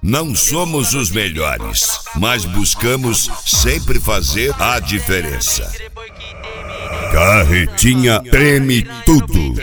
Não somos os melhores, mas buscamos sempre fazer a diferença. Carretinha treme tudo.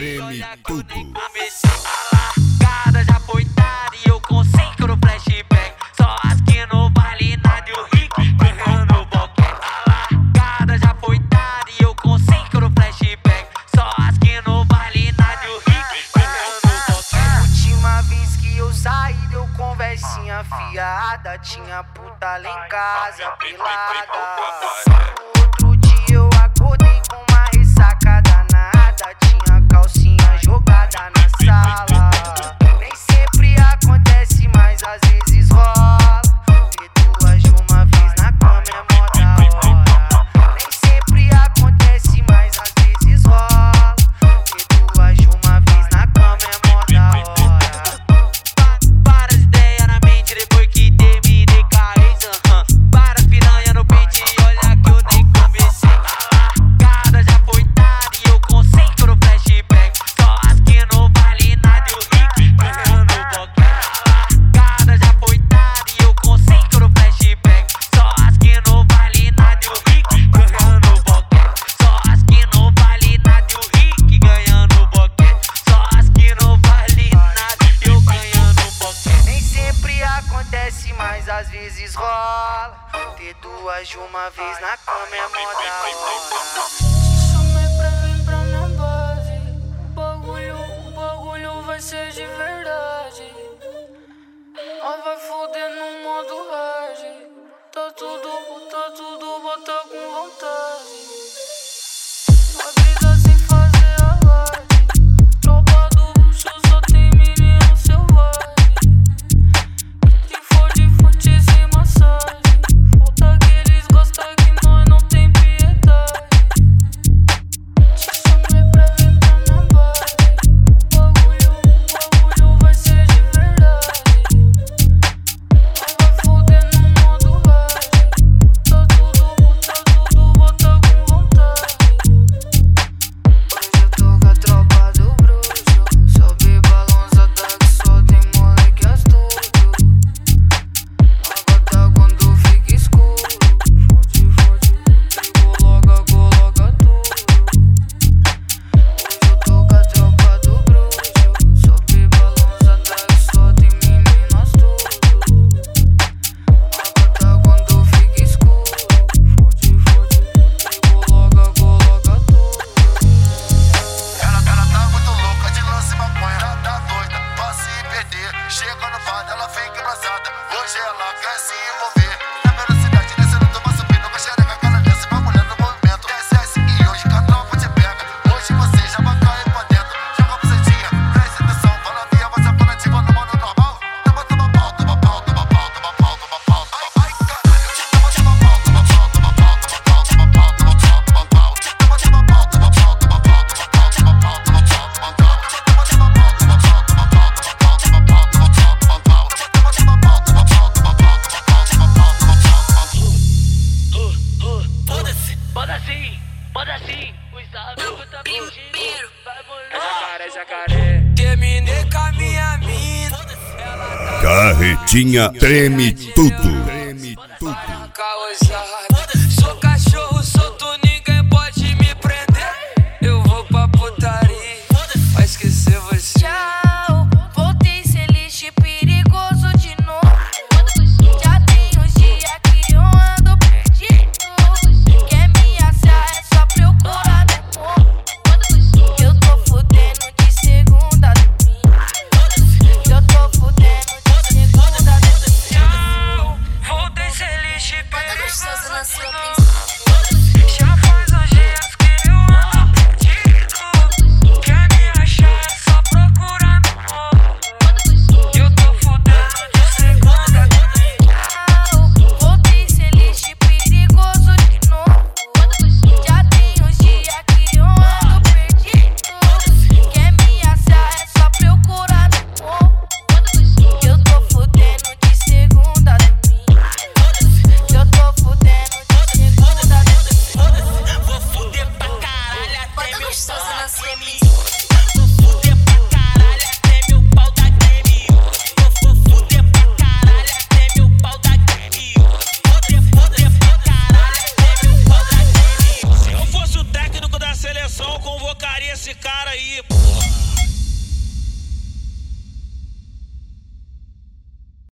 Cada já foi tarde e eu consigo flashback. Só as que não vale nada e o rico ganhando o boquete. Cada já foi tarde e eu consigo flashback. Só as que não vale nada e o rico ganhando o boquete. Última vez que eu saí deu conversinha fiada. Tinha puta lá em casa pelada. Outro dia eu acordei com uma ressaca danada. Tinha calcinha jogada na sala. Nem sempre acontece, mas às vezes rola. Ter duas de uma vez na cama é mó da hora. Nem sempre acontece, mas às vezes rola. Ter duas de uma vez na cama é mó da hora. Várias ideias na mente depois que terminei com a ex. Várias piranha no pente e olha que eu nem comecei. Cada já foi tarde e eu consigo no flashback. Só as que não vale nada e o rico ganhando o boquete. Cada já foi tarde e eu consigo no flashback. Só as que não vale nada e o rico ganhando o boquete. Só as que não vale nada e o rico ganhando o boquete. Só as que não vale nada e eu ganhando o boquete. Nem sempre acontece, mas às vezes rola. Ter duas de uma vez na cama é mó da hora. Chamei pra vir pra minha base. O bagulho vai ser de verdade. Nós vai foder no modo hard. Tá tudo, bota com vontade. Nós brisa sem fazer alarde. Tropa do bruxo só tem menino selvagem. Quem for de fute sem massagem. Falta que eles gostam que nós não tem piedade. Te chamei pra vir pra minha base. O bagulho vai ser de verdade. Nós vai foder no modo hard. Tá tudo, bota com vontade. Hoje eu tô com a tropa do bruxo. Sobe balançada que só tem moleque astuto. Agora quando fica escuro. Fode, coloca tudo. Hoje eu tô com a tropa do bruxo. Sobe balançada que só tem menino astuto. Agora quando fica escuro. Fode, coloca tudo. Ela tá muito louca de lance e maconha. Tá doida pra se perder. Chega no bar, ela vem engraçada. Hoje ela quer se envolver. Na velocidade, descendo de uma subida. Com a xereca, aquela dança, bagulhando no movimento. Desce e hoje que a tropa te pega. Hoje você já vai cair pra dentro. Joga a bucetinha, presta atenção. Fala via, você é fanativa no modo normal. Toma pau. Ai, caralho, toma pau. Manda assim, os amigos tá contigo. Vai morrer, jacaré. Terminei com a minha mina. Carretinha treme tudo. Sou cachorro solto, ninguém pode me prender. Eu vou pra putaria, vai esquecer você. Tchau, voltei ser lixo perigoso de novo. Já tem uns dias que eu ando perdido. Quer me achar é só procurar no povo. Eu tô fudendo de segunda a domingo. Eu tô fudendo de segunda a domingo. Tchau, voltei ser lixo Gostoso na sua